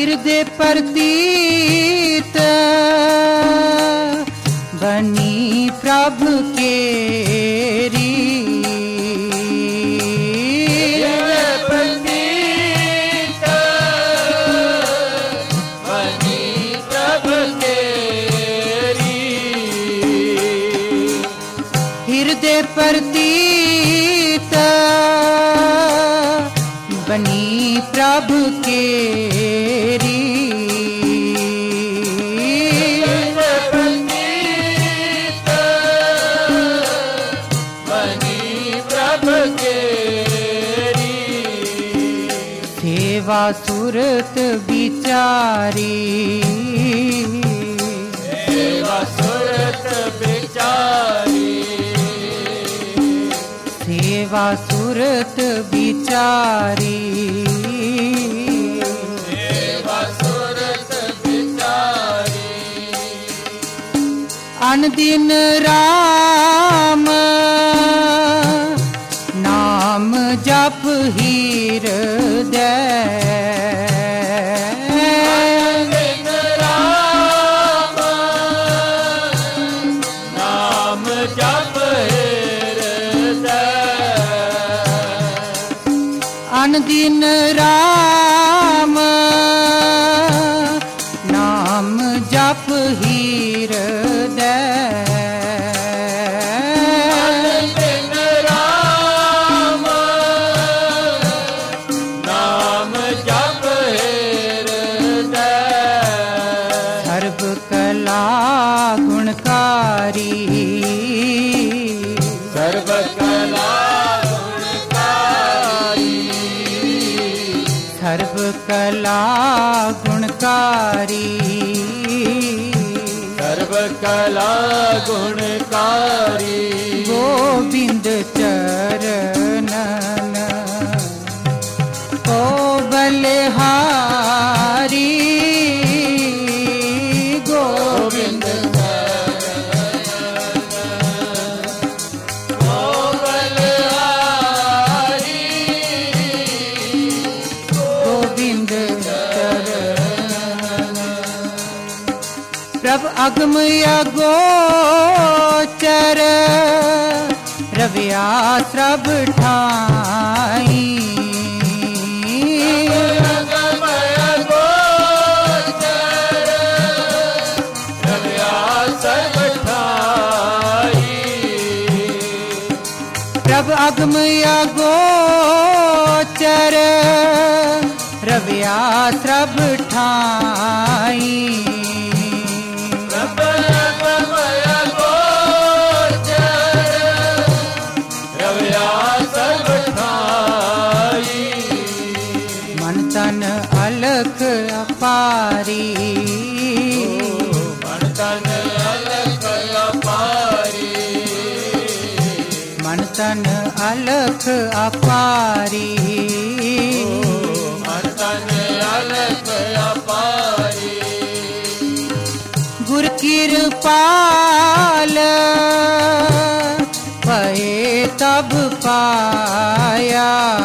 हृदय प्रतीत बनी प्रभु केरी। हृदय प्रतीत बनी प्रभु केरी। सेवा सुरत बिचारी, सेवा सुरत बिचारी, सेवा सुरत बिचारी, सेवा सुरत बिचारी। अनदिन राम नाम जप हृदय। अनदिन राम नाम जप हृदय। अनदिन राम नाम जप हृदय। अनदिन राम नाम जप हृदय। सर्व कला गुणकारी, सर्व कला गुणकारी, सर्व कला गुणकारी, सर्व कला गुणकारी। गोविंद चरणन को बलिहारी। गोविंद गोविंद चरणन प्रभ अगम अगोचर रविया सब ठाई। प्रभ अगम अगोचर रविया सब ठाई। मन तन अलख अपारी, मन तन अलख अपारी, मन तन अलख अपारी। मन तन अलख अपारी। गुर कृपाल पए तब पाया।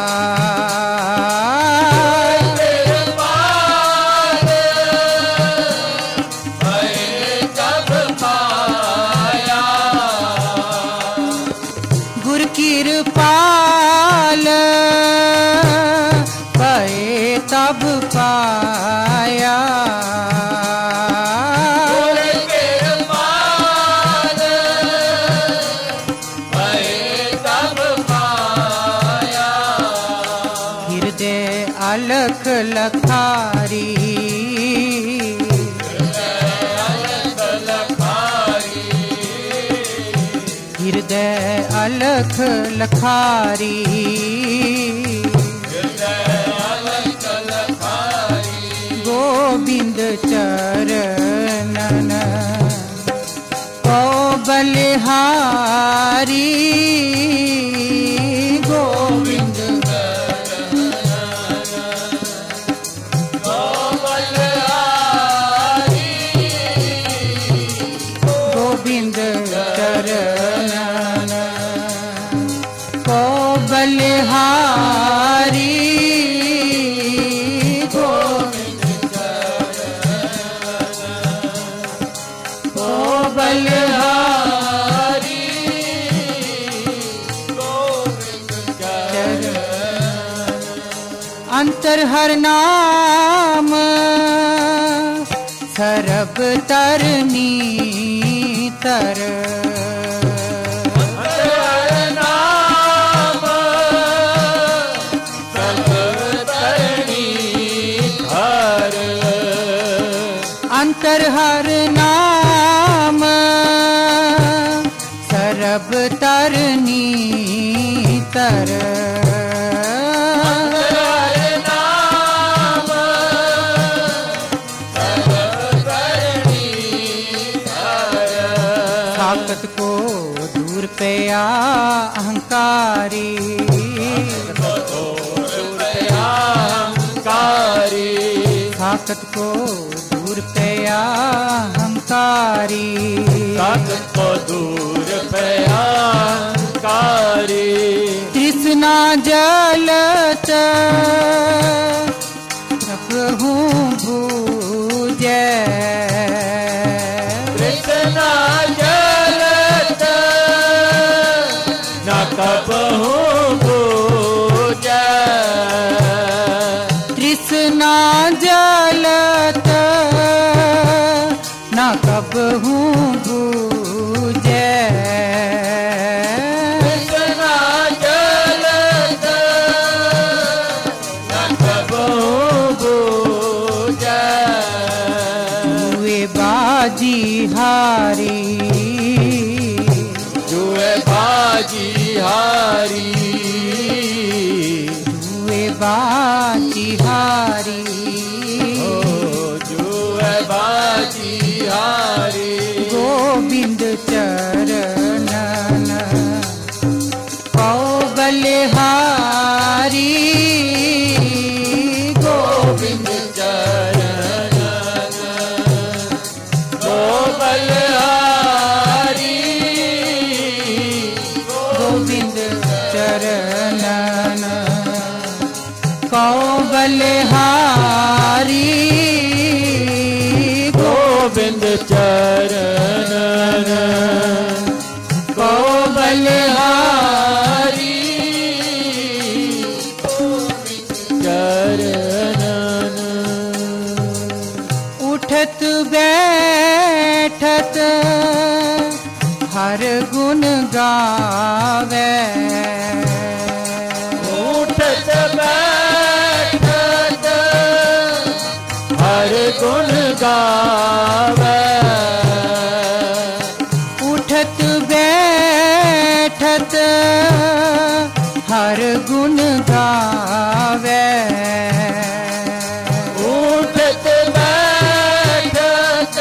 गुर कृपाल पए तब पाया। हृदय अलख लखारी, हृदय अलख लखारी। गोविंद चरणन को बलिहारी। गोविंद गोविंद चरणन को बलिहारी। गोविंद अंतर हर नाम सरब तरनी तर। अंतर हर नाम सरब तरनी तर। ताकत को दूर पया अहंकारी, ताकत को दूर पया अहंकारी, ताकत को दूर पया अहंकारी। तृष्णा जलत प्रभु भूजै, तृष्णा जलत न कबहु बूझै, तृष्णा जलत न कबहु बूझै, तृष्णा जलत न कबहु बूझै। जुए बाजी हारी, जुए बाजी हारी, जुए बाजी हारी, जुए बाजी हारी। गोविंद चरणन कौ बलिहारी, गोविंद चरणन को बलिहारी, गोविंद चरणन कौ बलिहारी, गोविंद चरणन को बलिहारी, चरणन। उठत बैठत हर गुण गावे, उठत बैठत हर गुण गावे, उठत बैठत हर गुण गावे, उठत बैठत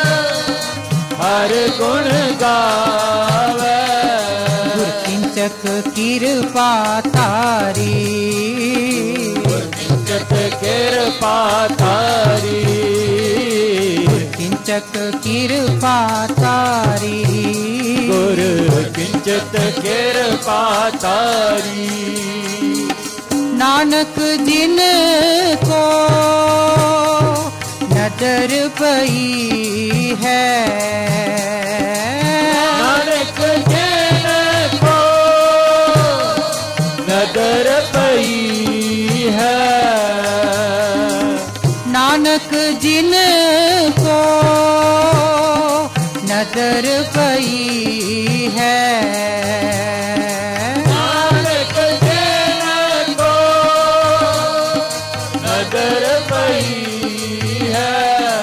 हर गुण गावे। गुरकिंचक कृपा तारी, गुरकिंचक कृपा तारी, गुरकिंचक कृपा तारी, गुरकिंचक कृपा तारी। नानक जिन को नजर पई है, नानक जिन को नजर पई है, नानक जिन को नजर पई है, नानक जिन को नजर पई है,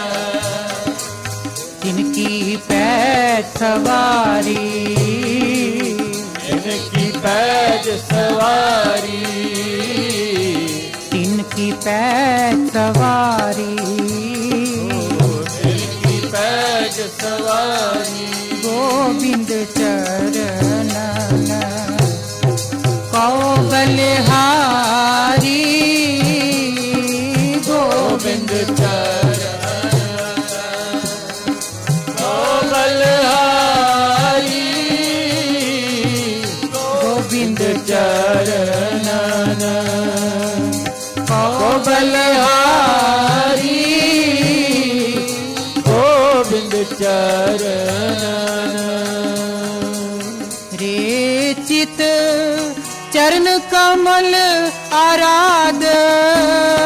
जिनकी पैज सवारी, इनकी पैज सवारी, जिनकी पैज सवारी, इनकी पैज सवारी। गोविंद चरणन कौ बलिहारी, गोविंद चरणन को बलिहारी, गोविंद चरणन को बलिहारी, गोविंद चरणन। रे चित चरण कमल आराध,